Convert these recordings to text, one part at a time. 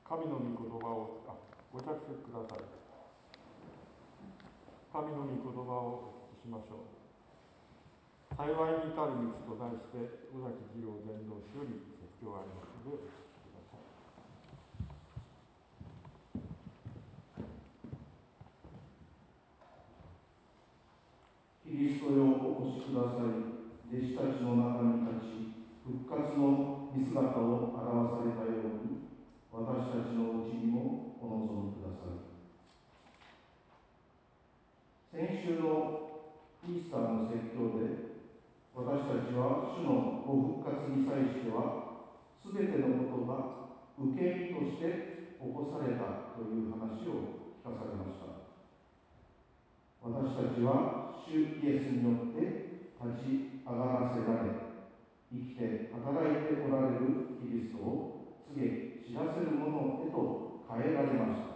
神の御言葉をご着席ください。神の御言葉をお聞きしましょう。幸いに至る道と題して、尾崎次郎伝道師より説教ありますのでお聞きください。キリストよお越しください。弟子たちの中に立ち、復活の御姿を表されたように、私たちのうちにもお望みください。先週のイースターの説教で、私たちは主のご復活に際しては、すべてのことが受け身として起こされたという話を聞かされました。私たちは主イエスによって立ち上がらせられ、生きて働いておられるキリストを告げ知らせるものへと変えられました。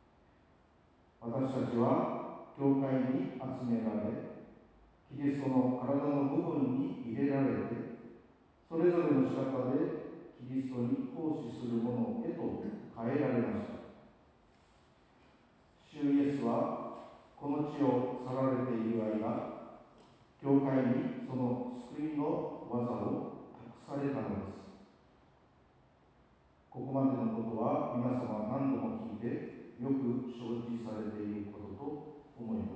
私たちは教会に集められ、キリストの体の部分に入れられて、それぞれの仕方でキリストに奉仕するものへと変えられました。主イエスはこの地を去られている間、教会にその救いの技を託されたのです。ここまでのことは皆様何度も聞いてよく承知されていることと思います。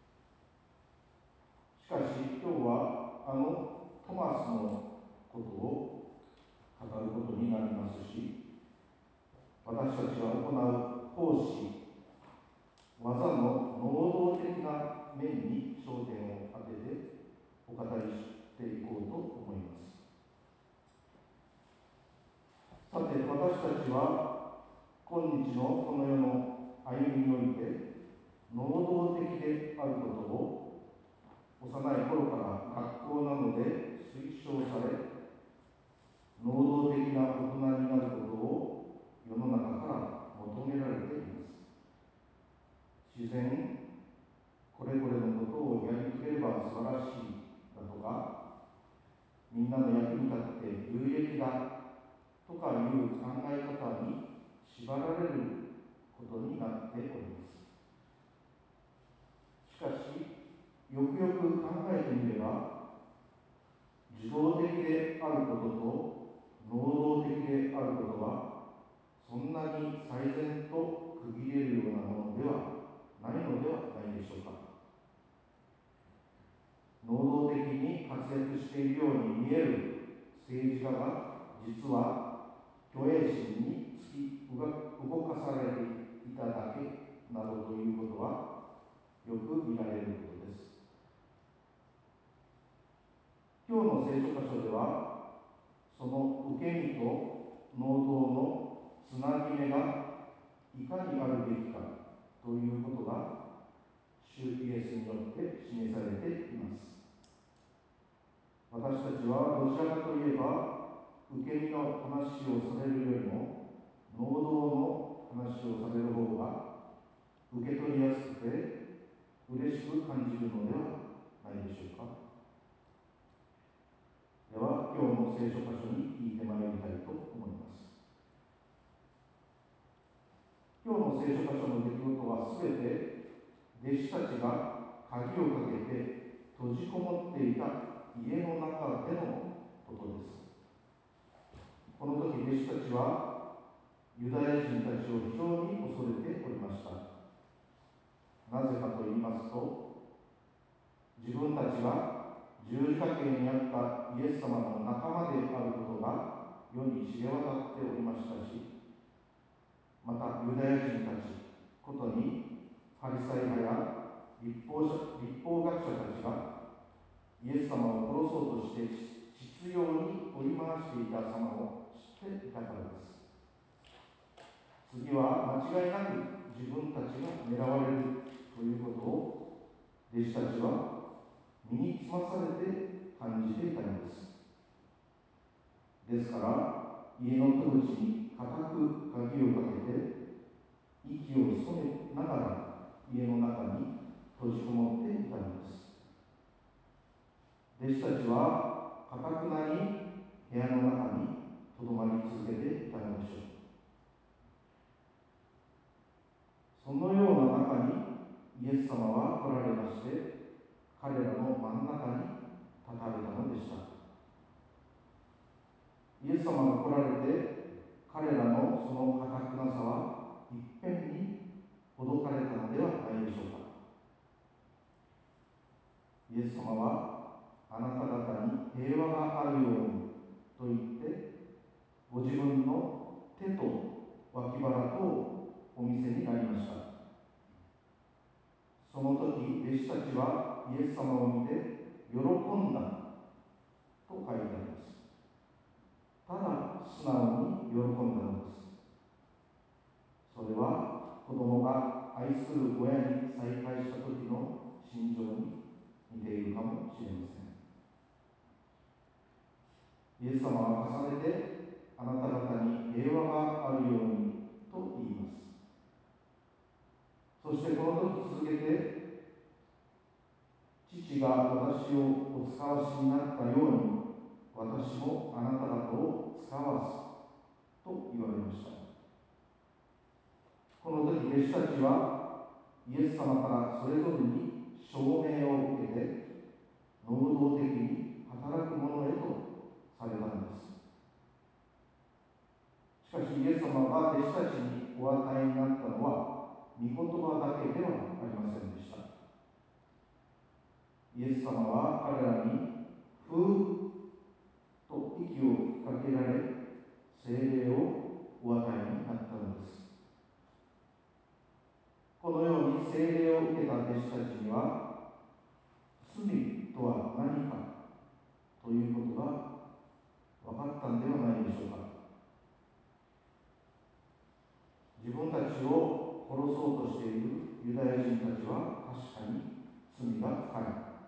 しかし今日はトマスのことを語ることになりますし、私たちが行う奉仕、技の能動的な面に焦点を当ててお語りしていこうと思います。さて、私たちは今日のこの世の歩みにおいて能動的であることを幼い頃から学校などで推奨され、能動的な大人になることを世の中から求められています。自然、これこれのことをやり遂げれば素晴らしいだとか、みんなの役に立って有益だとかいう考え方に縛られることになっております。しかし、よくよく考えてみれば、受動的であることと能動的であることは、そんなに最善と区切れるようなものではないのではないでしょうか。能動的に活躍しているように見える政治家が、実は虚栄心に突き動かされていただけなどということはよく見られることです。今日の聖書箇所では、その受け身と能動のつなぎ目がいかにあるべきかということが主イエスによって示されています。私たちはどちらかといえば、受け身の話をされるよりも能動の話をされる方が受け取りやすくて嬉しく感じるのではないでしょうか。では今日の聖書箇所に聞いてまいりたいと思います。今日の聖書箇所の出来事はすべて弟子たちが鍵をかけて閉じこもっていた家の中でのことです。この時弟子たちはユダヤ人たちを非常に恐れておりました。なぜかと言いますと、自分たちが十字架刑にあったイエス様の仲間であることが世に知れ渡っておりましたし、またユダヤ人たちことにファリサイ派や立法学者たちがイエス様を殺そうとして執拗に追い回していた様を知っていたからです。次は間違いなく自分たちが狙われるということを弟子たちは身につまされて感じていたのです。ですから家の戸口に固く鍵をかけて息を潜めながら家の中に閉じこもっていたのです。弟子たちは固くなに部屋の中にとどまり続けていたのでしょう。 ス様は来られまして、彼らの真ん中に立たれたのでした。イエス様が来られて、彼らのその堅くなさはいっぺんにほどかれたのではないでしょうか。イエス様は、あなた方に平和があるようにと言って、ご自分の手と脇腹とをお見せになりました。その時、弟子たちはイエス様を見て喜んだと書いてあります。ただ素直に喜んだのです。それは子供が愛する親に再会した時の心情に似ているかもしれません。イエス様は重ねて、あなた方に平和があるようにと言います。そしてこの時続けて、父が私をお使わしになったように、私もあなた方を使わすと言われました。この時弟子たちはイエス様からそれぞれに証明を受けて、能動的に働くものへとされたのです。しかしイエス様が弟子たちにお与えになったのは御言葉だけではありませんでした。イエス様は彼らにふーと息を吹きかけられ、聖霊をお与えになったのです。このように聖霊を受けた弟子たちには、罪とは何かということが分かったんではないでしょうか。自分たちを殺そうとしているユダヤ人たちは確かに罪が深い。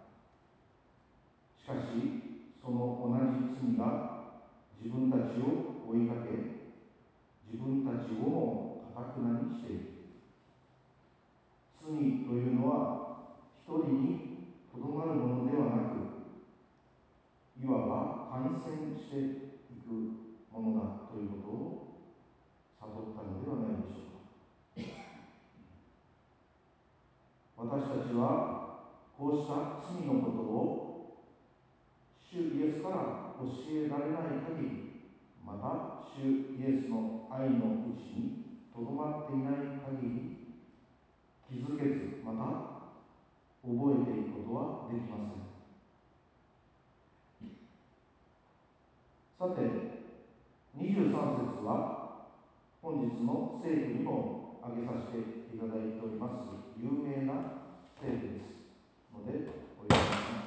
しかし、その同じ罪が自分たちを追いかけ、自分たちをも堅くなにしている。罪というのは一人にとどまるものではなく、いわば感染していくものだということを悟ったのではないでしょうか。私たちはこうした罪のことを主イエスから教えられない限り、また主イエスの愛のうちにとどまっていない限り、気づけず、また覚えていくことはできません。さて、23節は本日の聖句にも挙げさせていただいております有名な聖句ですのでお読みします。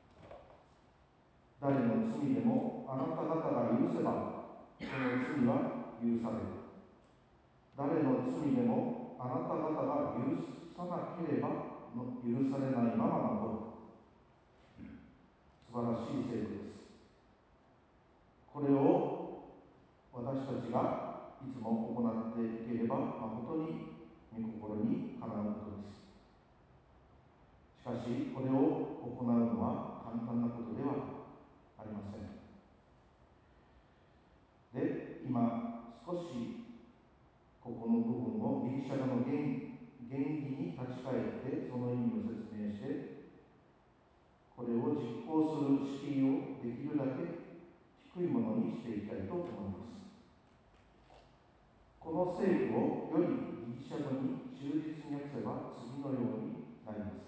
誰の罪でもあなた方が許せば、その罪は許される。誰の罪でもあなた方が許さなければ許されないまま残る。素晴らしい聖句です。これを私たちがいつも行っていければ誠に御心にかなうことです。しかし、これを行うのは簡単なことではありません。で、今少しここの部分をギリシャ語の原義に立ち返ってその意味を説明して、これを実行する敷居をできるだけ低いものにしていきたいと思います。この聖句をよりギリシャ語に忠実に訳せば次のようになります。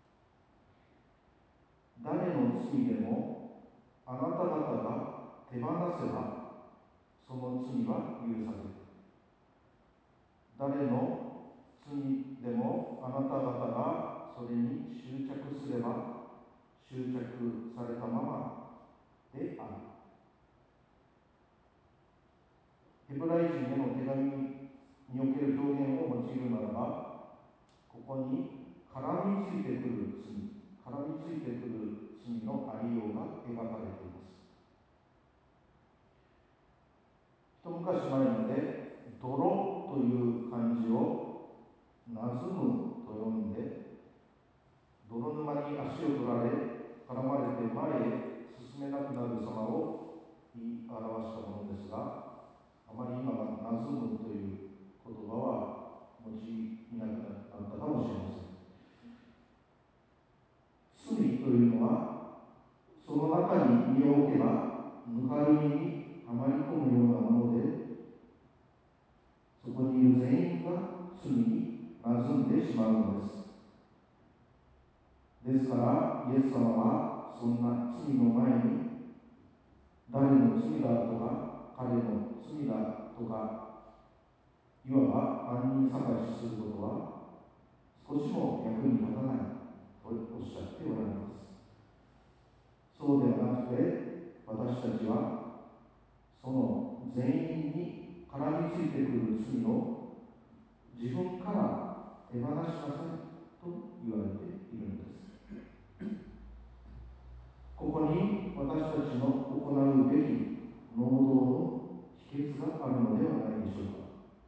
誰の罪でもあなた方が手放せばその罪は許される。誰の罪でもあなた方がそれに執着すれば執着されたままである。ヘブライ人への手紙における表現を用いるならば、ここに絡みついてくる罪のありようが描かれています。一昔前まで泥という漢字をなずむと読んで、泥沼に足を取られ絡まれて前へ進めなくなる様を言い表したものですが、あまり今はなずむという言葉は用いなくなったかもしれません。 まうのです。ですからイエス様はそんな罪の前に誰の罪だとか彼の罪だとかいわば犯人探しすることは少しも役に立たないとおっしゃっておられます。そうではなくて私たちはその全員に絡みついてくる罪を自分から手放しなさいと言われているのです。ここに私たちの行うべき能動の秘訣があるのではないでしょうか。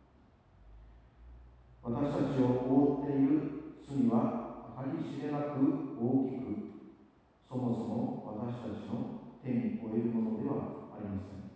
私たちを覆っている罪は計り知れなく大きく、そもそも私たちの手に負えるものではありません。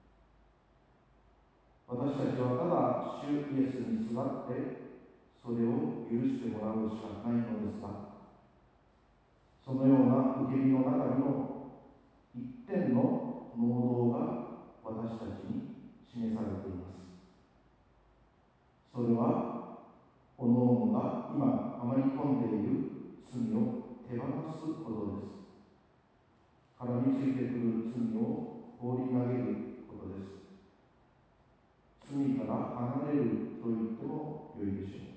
私たちはただ主イエスにすがってそれを許してもらうしかないのですが、そのような受け身の中にも一点の能動が私たちに示されています。それは各々が今はまり込んでいる罪を手放すことです。絡みついてくる罪を放り投げることです。罪から離れると言ってもよいでしょう。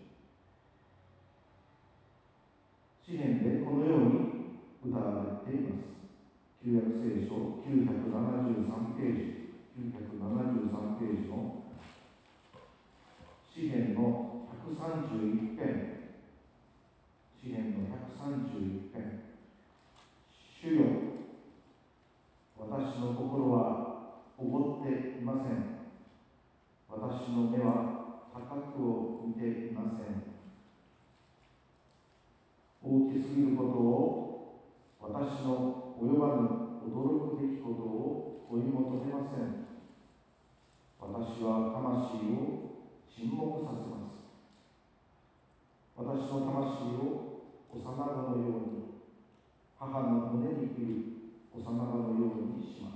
詩篇でこのように歌われています。旧約聖書973ページ、973ページの詩篇の131編、詩篇の131編。主よ、私の心はおごっていません。私の目は高くを見ていません。大きすぎることを、私の及ばぬ驚くべきことを追い求めません。私は魂を沈黙させます。私の魂を幼子のように、母の胸にいる幼子のようにします。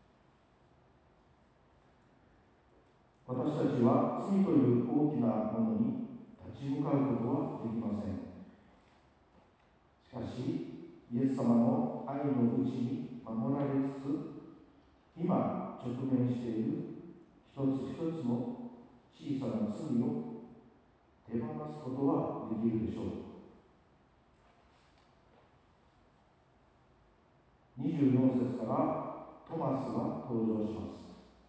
私たちは罪という大きなものに立ち向かうことはできません。しかし、イエス様の愛のうちに守られつつ、今直面している一つ一つの小さな罪を手放すことはできるでしょう。24節からトマスが登場します。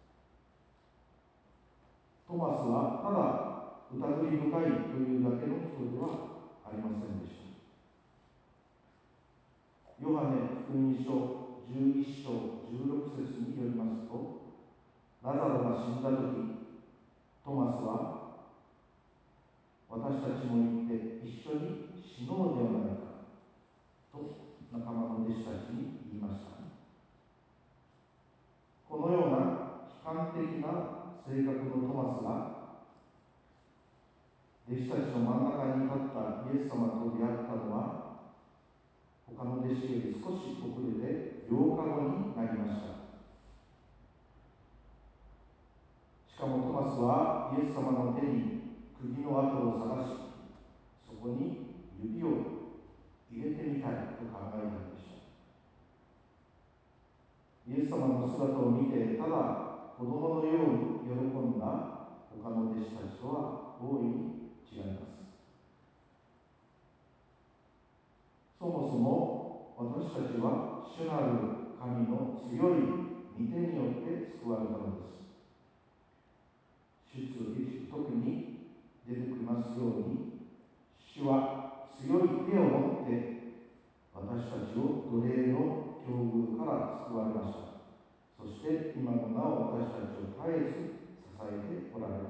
トマスはただ疑り深いというだけの人ではありませんでした。ヨハネ福音書11章16節によりますと、ラザロが死んだとき、トマスは私たちも行って一緒に死のうではないかと仲間の弟子たちに言いました。このような悲観的な性格のトマスが弟子たちの真ん中に立ったイエス様と出会ったのは、他の弟子より少し遅れて8日後になりました。しかもトマスはイエス様の手に釘の跡を探し、そこに指を入れてみたいと考えたのでした。イエス様の姿を見て、ただ子供のように喜んだ他の弟子たちとは大いに違います。そもそも私たちは主なる神の強い御手によって救われたのです。出エジプト記に出てきますように、主は強い手を持って私たちを奴隷の境遇から救われました。そして今もなお私たちを絶えず支えておられます。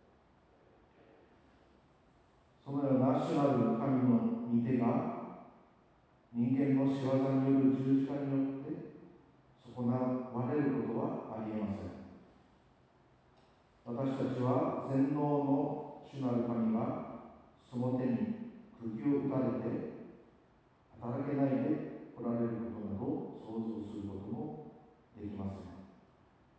そのような主なる神の御手が人間の仕業による十字架によって損なわれることはありえません。私たちは全能の主なる神がその手に釘を打たれて働けないでおられることなど想像することもできません。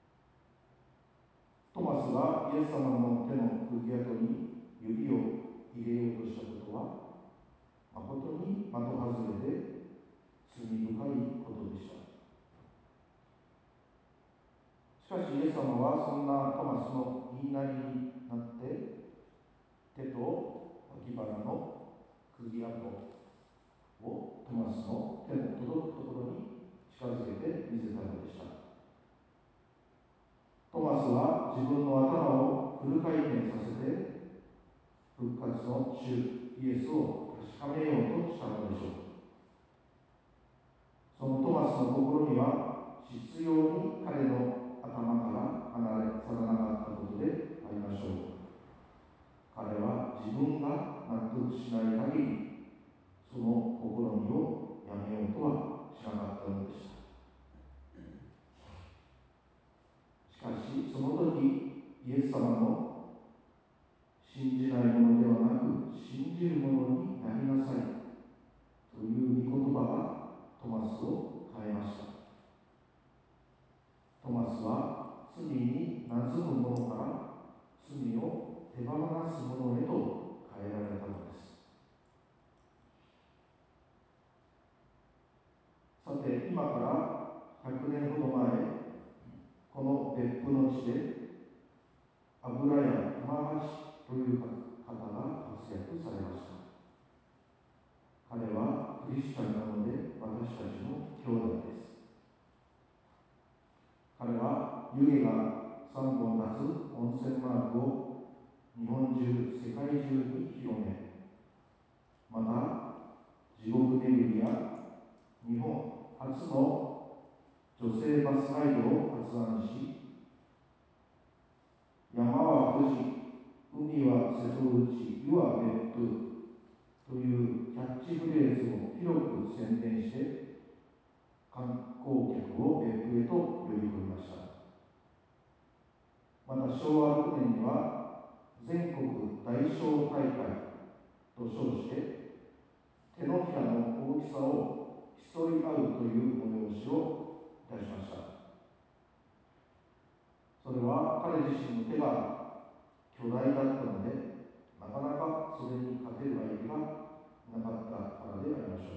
トマスがイエス様の手の釘跡に指を入れようとしたことは誠に的外れで罪深いことでした。しかしイエス様はそんなトマスの言いなりになって手と脇腹の釘跡をトマスの手の届くところに近づけて見せたのでした。トマスは自分の頭をフル回転させて復活の主イエスを確かめようとしたのでしょう。そのトマスの心には執拗に彼の頭から離れ去らなかったことでありましょう。彼は自分が納得しない限りその試みをやめようとはしなかったのでした。しかしその時イエス様の信じないものではなく信じるものになりなさいという御言葉がトマスを変えました。トマスは罪になずむものから罪を手放すものへと変えられたのです。さて、今から100年ほど前、この別府の地で油屋熊八という方が活躍されました。彼はクリスチャンなので私たちの兄弟です。彼は湯気が3本立つ温泉マークを日本中、世界中に広め、また地獄巡りや日本初の女性バスガイドを発案し、山は富士、海は瀬戸内、湯は別府というキャッチフレーズを広く宣伝して観光客を別府へと呼び込みました。また昭和6年には全国大小大会と称して手のひらの大きさを競い合うという催しをいたしました。それは彼自身の手が巨大だったのでなかなかそれに勝てる相手がいなかったからでありましょう。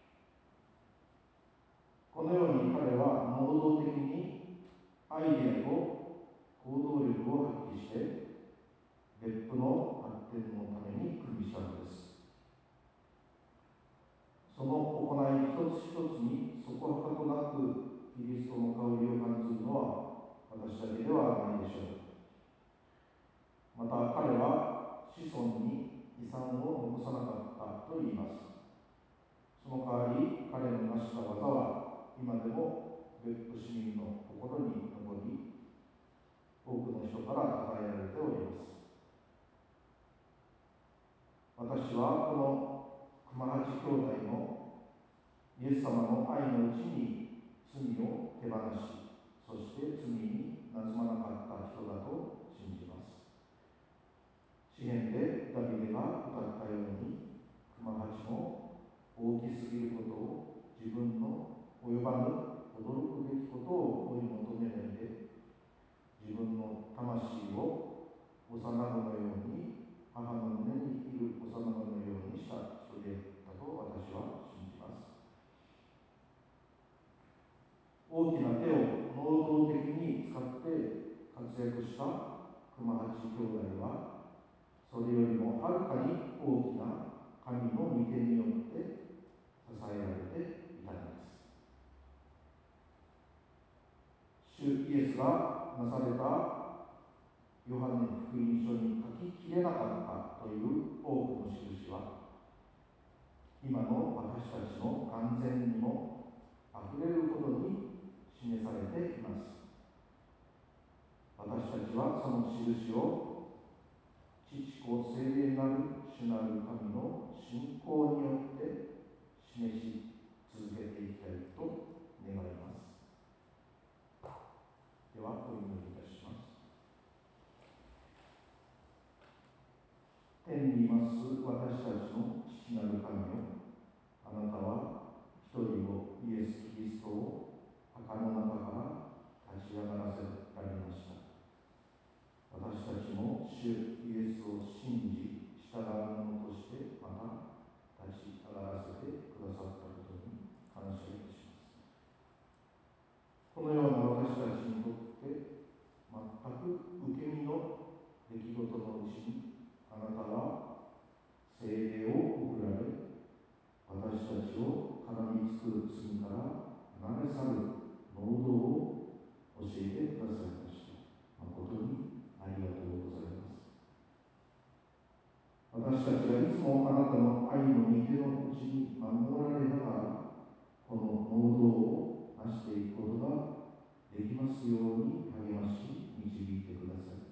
このように彼は能動的にアイデアと行動力を発揮して別府の発展のために組みしたのです。その行い一つ一つにそこはかとなくキリストの香りを感じるのは私だけではないでしょう。また彼は子孫に遺産を残さなかったと言います。その代わり彼の成した技は今でも別府市民の心に残り、多くの人から称えられております。私はこの熊八兄弟もイエス様の愛のうちに罪を手放し、そして罪になずまなかった人だと信じます。詩篇でダビデが歌ったように、熊八も大きすぎることを自分の及ばぬ驚くべきことを追い求めないで、自分の魂を幼子のように母の胸にいる幼子のようにした人であったと私は信じます。大きな手を能動的に使って活躍した熊八兄弟は、それよりもはるかに大きな神の御手によって支えられていたのです。主イエスがなされたヨハネ福音書に書ききれなかったという多くの印は、今の私たちの眼前にもあふれるほどに示されています。私たちはその印を父子聖霊なる主なる神の信仰によって示し続けていきたいと願います。ではお祈りいたします。天にいます私たちの父なる神よ、あなたは一人をイエス・キリストを墓の中から立ち上がらせられました。私たちも主イエスを信じ従う者出来事のうちにあなたは聖霊を送られ、私たちを絡みつく罪から離れ去る能動を教えてくださいました。誠にありがとうございます。私たちがいつもあなたの愛の御手のうちに守られながら、この能動を成していくことができますように励まし導いてください。